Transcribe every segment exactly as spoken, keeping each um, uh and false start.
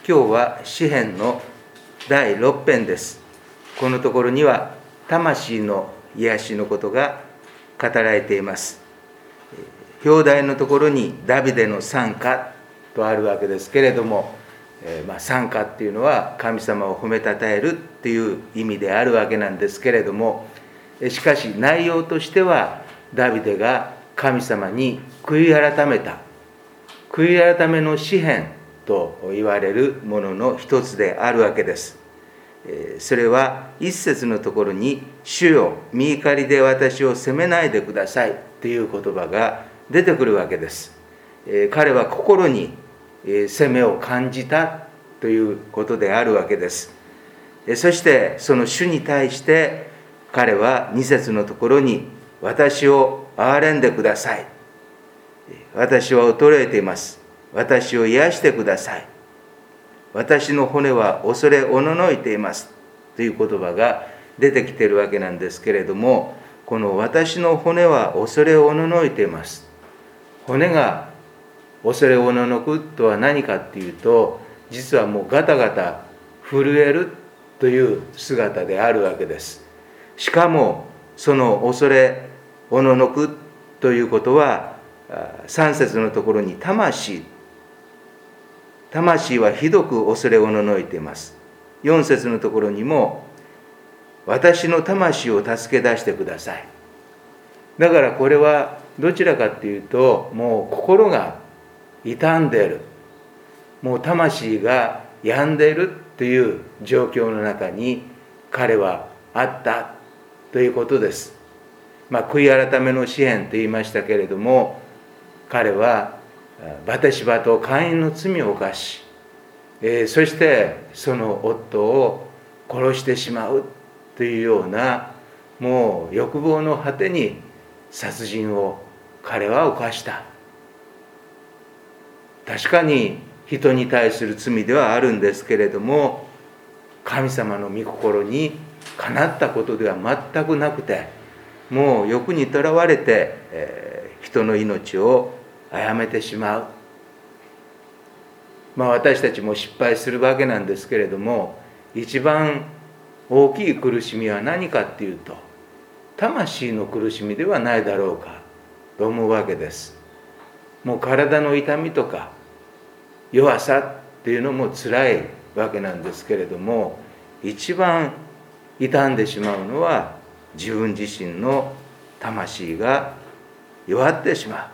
今日は詩編のだいろく編です。このところには魂の癒しのことが語られています。表題のところにダビデの賛歌とあるわけですけれども、えー、まあ賛歌っていうのは神様を褒めたたえるっていう意味であるわけなんですけれども、しかし内容としてはダビデが神様に悔い改めた、悔い改めの詩編と言われるものの一つであるわけです。それは一節のところに、主よ、御怒りで私を責めないでくださいという言葉が出てくるわけです。彼は心に責めを感じたということであるわけです。そしてその主に対して彼は二節のところに、私を憐れんでください。私は衰えています。私を癒してください。私の骨は恐れおののいていますという言葉が出てきているわけなんですけれども、この私の骨は恐れおののいています、骨が恐れおののくとは何かっていうと、実はもうガタガタ震えるという姿であるわけです。しかもその恐れおののくということは、さん節のところに魂魂はひどく恐れおののいています。よん節のところにも、私の魂を助け出してください。だからこれはどちらかというと、もう心が傷んでいる、もう魂が病んでいるという状況の中に彼はあったということです。まあ、悔い改めの詩編と言いましたけれども、彼はバテシバとカインの罪を犯し、えー、そしてその夫を殺してしまうというような、もう欲望の果てに殺人を彼は犯した。確かに人に対する罪ではあるんですけれども、神様の御心にかなったことでは全くなくて、もう欲にとらわれて、えー、人の命を殺めてしまう。まあ私たちも失敗するわけなんですけれども、一番大きい苦しみは何かっていうと、魂の苦しみではないだろうかと思うわけです。もう体の痛みとか弱さっていうのも辛いわけなんですけれども、一番傷んでしまうのは自分自身の魂が弱ってしまう。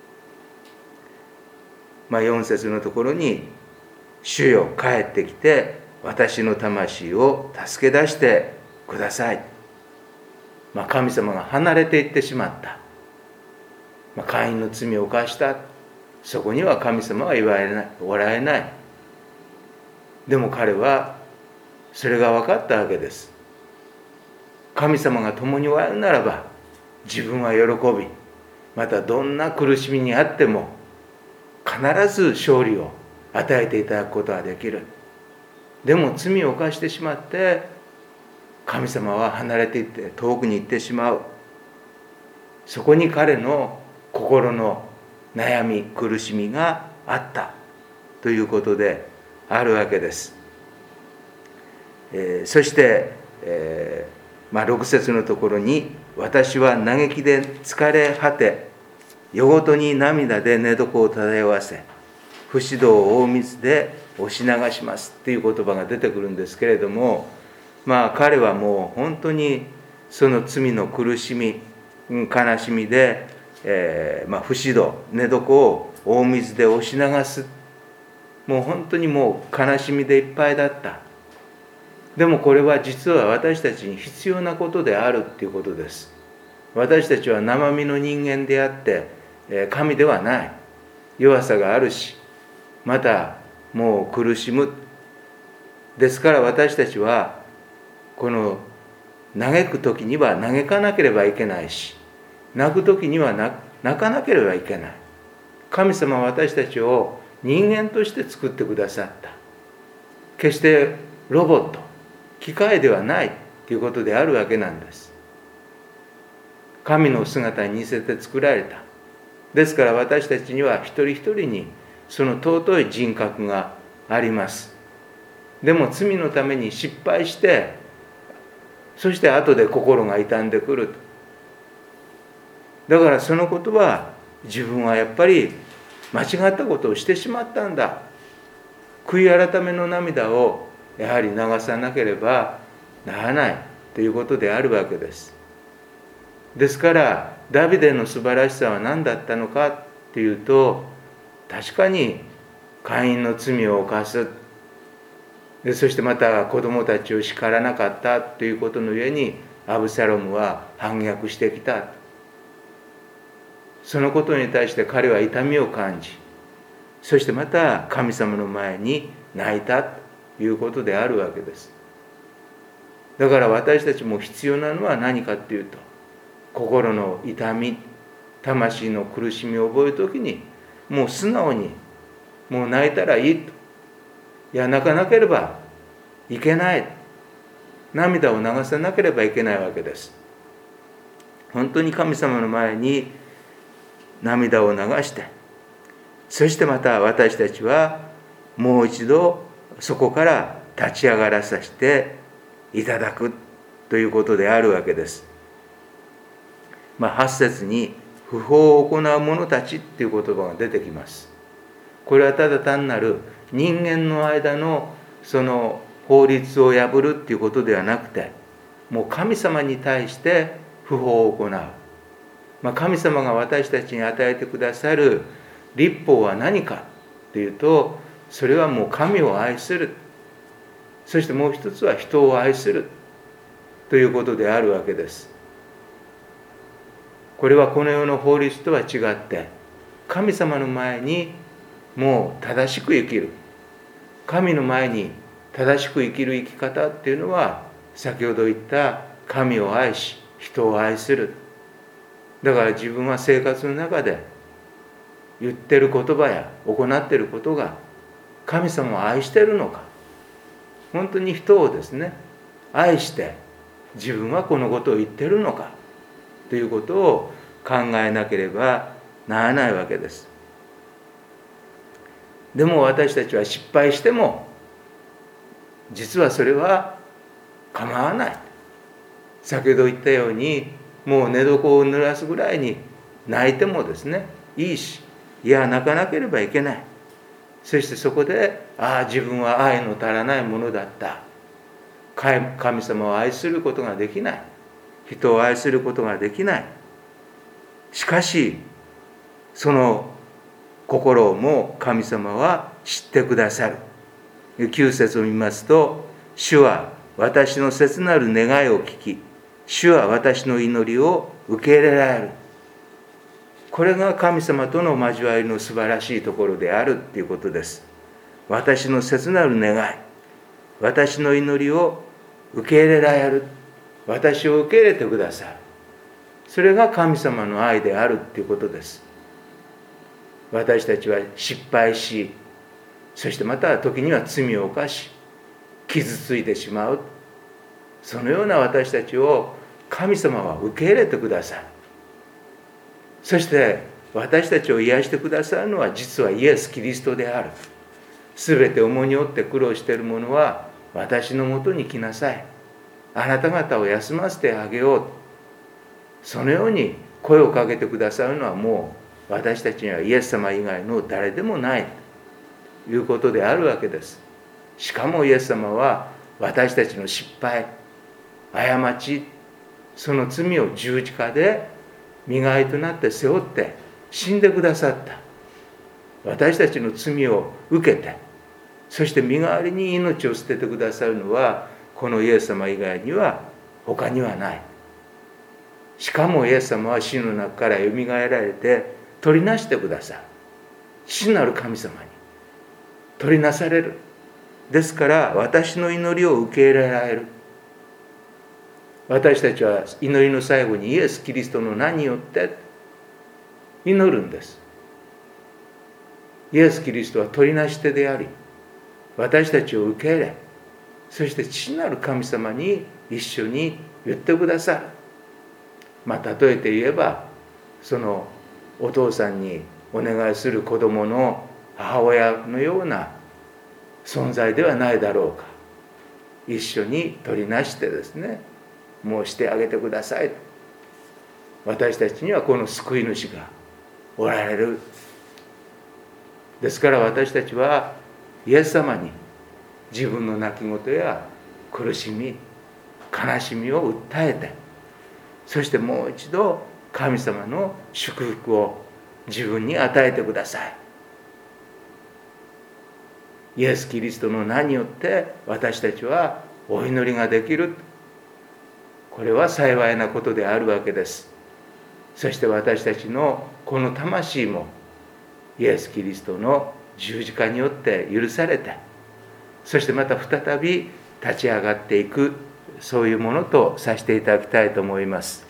まあ、よん節のところに、主よ、帰ってきて私の魂を助け出してください。まあ、神様が離れていってしまった。まあ、カインの罪を犯した。そこには神様は言われない、おられない。でも彼はそれが分かったわけです。神様が共におられるならば、自分は喜び、またどんな苦しみにあっても必ず勝利を与えていただくことができる。でも罪を犯してしまって神様は離れていって遠くに行ってしまう。そこに彼の心の悩み苦しみがあったということであるわけです。えー、そして、えーまあ、ろく節のところに、私は嘆きで疲れ果て、夜ごとに涙で寝床を漂わせ、不死道を大水で押し流しますっていう言葉が出てくるんですけれども、まあ彼はもう本当にその罪の苦しみ、悲しみで、えーまあ、不死道、寝床を大水で押し流す、もう本当にもう悲しみでいっぱいだった。でもこれは実は私たちに必要なことであるっていうことです。私たちは生身の人間であって神ではない。弱さがあるし、またもう苦しむ。ですから私たちはこの嘆く時には嘆かなければいけないし、泣く時には泣かなければいけない。神様は私たちを人間として作ってくださった。決してロボット、機械ではないということであるわけなんです。神の姿に似せて作られた。ですから私たちには一人一人にその尊い人格があります。 でも罪のために失敗して、そして後で心が痛んでくる。だからそのことは、自分はやっぱり間違ったことをしてしまったんだ。悔い改めの涙をやはり流さなければならないということであるわけです。ですからダビデの素晴らしさは何だったのかっていうと、確かにカインの罪を犯す、でそしてまた子供たちを叱らなかったということの上にアブサロムは反逆してきた。そのことに対して彼は痛みを感じ、そしてまた神様の前に泣いたということであるわけです。だから私たちも必要なのは何かっていうと、心の痛み、魂の苦しみを覚えるときに、もう素直に、もう泣いたらいいと。いや、泣かなければいけない。涙を流さなければいけないわけです。本当に神様の前に涙を流して、そしてまた私たちはもう一度そこから立ち上がらさせていただくということであるわけです。まあ、はち節に不法を行う者たちっていう言葉が出てきます。これはただ単なる人間の間のその法律を破るっていうことではなくて、もう神様に対して不法を行う。まあ、神様が私たちに与えてくださる律法は何かというと、それはもう神を愛する。そしてもう一つは人を愛するということであるわけです。これはこの世の法律とは違って、神様の前にもう正しく生きる。神の前に正しく生きる生き方っていうのは、先ほど言った神を愛し、人を愛する。だから自分は生活の中で言ってる言葉や行っていることが神様を愛しているのか、本当に人をですね、愛して自分はこのことを言っているのかということを考えなければならないわけです。でも私たちは失敗しても、実はそれは構わない。先ほど言ったように、もう寝床を濡らすぐらいに泣いてもですね、いいし、いや、泣かなければいけない。そしてそこで、ああ、自分は愛の足らないものだった。神様を愛することができない。人を愛することができない。しかし、その心も神様は知ってくださる。きゅう節を見ますと、主は私の切なる願いを聞き、主は私の祈りを受け入れられる。これが神様との交わりの素晴らしいところであるということです。私の切なる願い、私の祈りを受け入れられる。私を受け入れてください。それが神様の愛であるということです。私たちは失敗し、そしてまた時には罪を犯し、傷ついてしまう。そのような私たちを神様は受け入れてください。そして私たちを癒してくださるのは実はイエス・キリストである。すべて重荷を負って苦労している者は私のもとに来なさい。あなた方を休ませてあげよう。そのように声をかけてくださるのはもう私たちにはイエス様以外の誰でもないということであるわけです。しかもイエス様は私たちの失敗、過ち、その罪を十字架で身代わりとなって背負って死んでくださった。私たちの罪を受けて、そして身代わりに命を捨ててくださるのはこのイエス様以外には他にはない。しかもイエス様は死の中からよみがえられて取りなしてくださる。父なる神様に取りなされる。ですから私の祈りを受け入れられる。私たちは祈りの最後にイエス・キリストの名によって祈るんです。イエス・キリストは取りなし手であり、私たちを受け入れ、そして父なる神様に一緒に言ってくださる。まあ例えて言えば、そのお父さんにお願いする子供の母親のような、 存在ではないだろうか。一緒に取りなしてですね、もうしてあげてください。私たちにはこの救い主がおられる。ですから私たちはイエス様に自分の泣き言や苦しみ、悲しみを訴えて、そしてもう一度神様の祝福を自分に与えてください。イエス・キリストの名によって私たちはお祈りができる。これは幸いなことであるわけです。そして私たちのこの魂もイエス・キリストの十字架によって許されて、そしてまた再び立ち上がっていく、そういうものとさせていただきたいと思います。